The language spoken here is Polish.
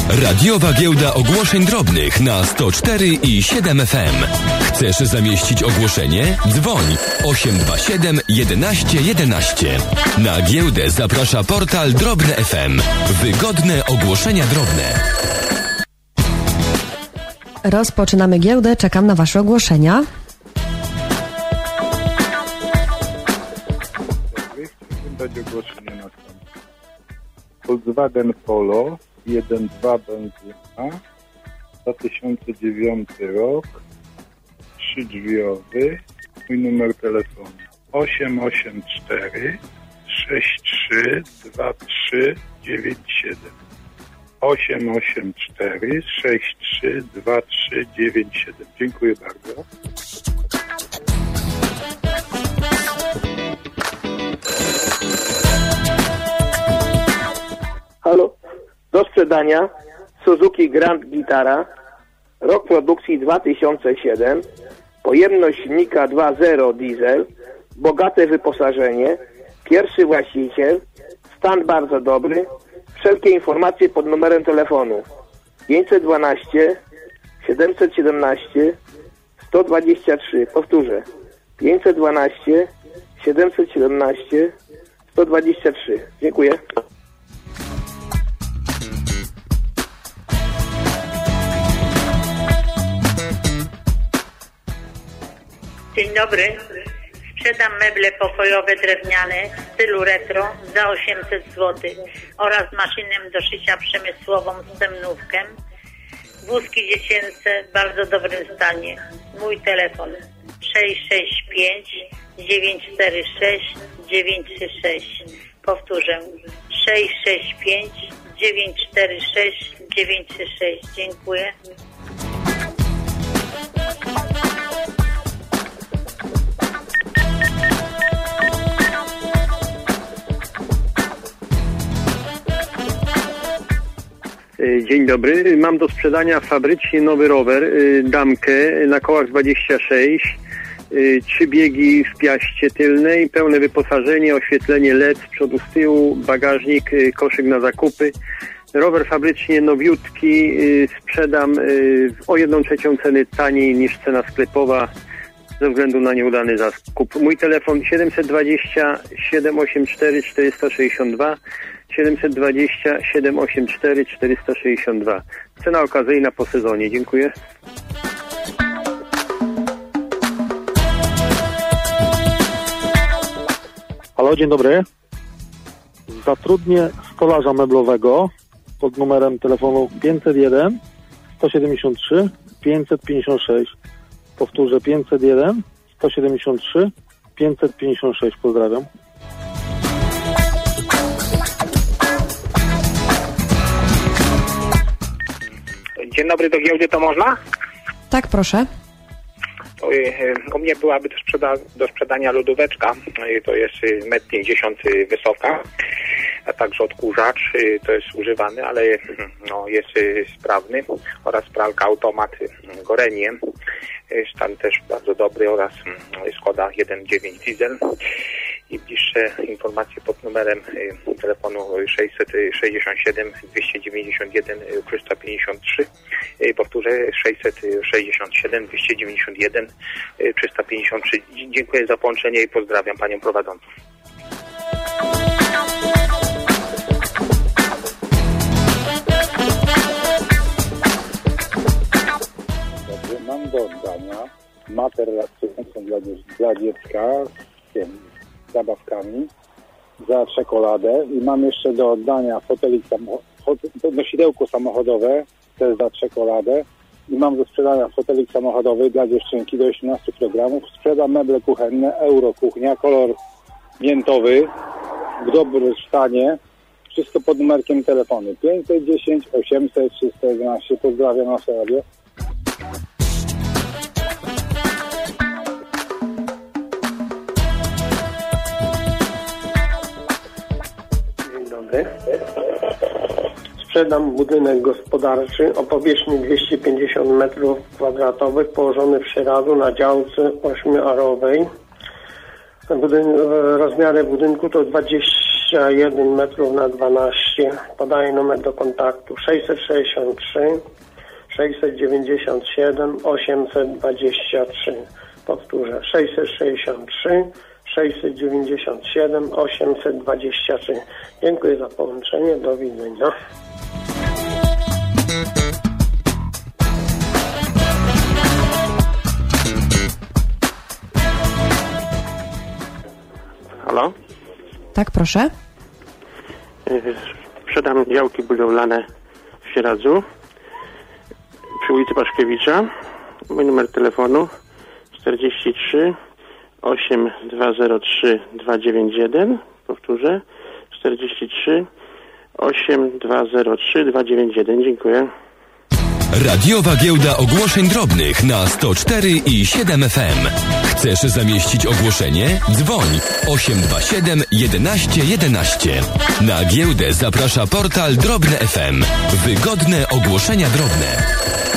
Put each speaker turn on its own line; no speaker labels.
Radiowa giełda ogłoszeń drobnych na 104 i 7 FM. Chcesz zamieścić ogłoszenie? Dzwoń 827 11 11. Na giełdę zaprasza portal Drobne FM. Wygodne ogłoszenia drobne.
Rozpoczynamy giełdę. Czekam na Wasze ogłoszenia.
Chciałbym dać ogłoszenie na Volkswagen Polo 1.2 benzyna, 2009 rok, 3-drzwiowy. Mój numer telefonu 884 63 23 97. 884 63 23 97. Dziękuję bardzo.
Halo, do sprzedania Suzuki Grand Vitara, rok produkcji 2007, pojemność silnika 2.0 diesel, bogate wyposażenie, pierwszy właściciel, stan bardzo dobry. Wszelkie informacje pod numerem telefonu 512 717 123. Powtórzę 512 717 123. Dziękuję.
Dzień dobry. Sprzedam meble pokojowe drewniane w stylu retro za 800 zł oraz maszynę do szycia przemysłową z temnówkiem. Wózki dziecięce w bardzo dobrym stanie. Mój telefon 665 946 936. Powtórzę 665 946 936. Dziękuję.
Dzień dobry. Mam do sprzedania fabrycznie nowy rower, damkę na kołach 26, 3 biegi w piaście tylnej, pełne wyposażenie, oświetlenie LED z przodu, z tyłu, bagażnik, koszyk na zakupy. Rower fabrycznie nowiutki, sprzedam o 1/3 ceny taniej niż cena sklepowa ze względu na nieudany zakup. Mój telefon 720 784 462, 720 784 462. Cena okazyjna po sezonie. Dziękuję.
Halo, dzień dobry. Zatrudnię stolarza meblowego pod numerem telefonu 501 173 556. Powtórzę 501 173 556. Pozdrawiam.
Dzień dobry, do giełdy to można?
Tak, proszę.
U mnie byłaby do sprzedania lodóweczka, to jest 1,50 m wysoka, a także odkurzacz, to jest używany, ale no, jest sprawny, oraz pralka automat Gorenie, stan też bardzo dobry, oraz Skoda 1.9 diesel. I bliższe informacje pod numerem telefonu 667 291 353. Powtórzę 667 291 353. Dziękuję za połączenie i pozdrawiam panią prowadzącą.
Dobrze, mam do oddania materiał dla dziecka z tym zabawkami za czekoladę i mam jeszcze do oddania nosidełko samochodowe też za czekoladę i mam do sprzedania fotelik samochodowy dla dziewczynki do 18 kg. Sprzedam meble kuchenne, Eurokuchnia, kolor miętowy, w dobrym stanie, wszystko pod numerkiem telefonu 510 800 311. Pozdrawiam nasze radio.
Sprzedam budynek gospodarczy o powierzchni 250 m2 położony w Sieradzu na działce 8-arowej. Rozmiary budynku to 20 21 metrów na 12. Podaję numer do kontaktu 663 697 823. Powtórzę 663 697 823. Dziękuję za połączenie. Do widzenia.
Halo?
Tak, proszę.
Sprzedam działki budowlane w Sieradzu przy ulicy Paszkiewicza. Mój numer telefonu 43 8203 291. Powtórzę 43 8203 291. Dziękuję.
Radiowa Giełda Ogłoszeń Drobnych na 104,7 FM. Chcesz zamieścić ogłoszenie? Dzwoń 827 11 11. Na giełdę zaprasza portal Drobne FM. Wygodne ogłoszenia drobne.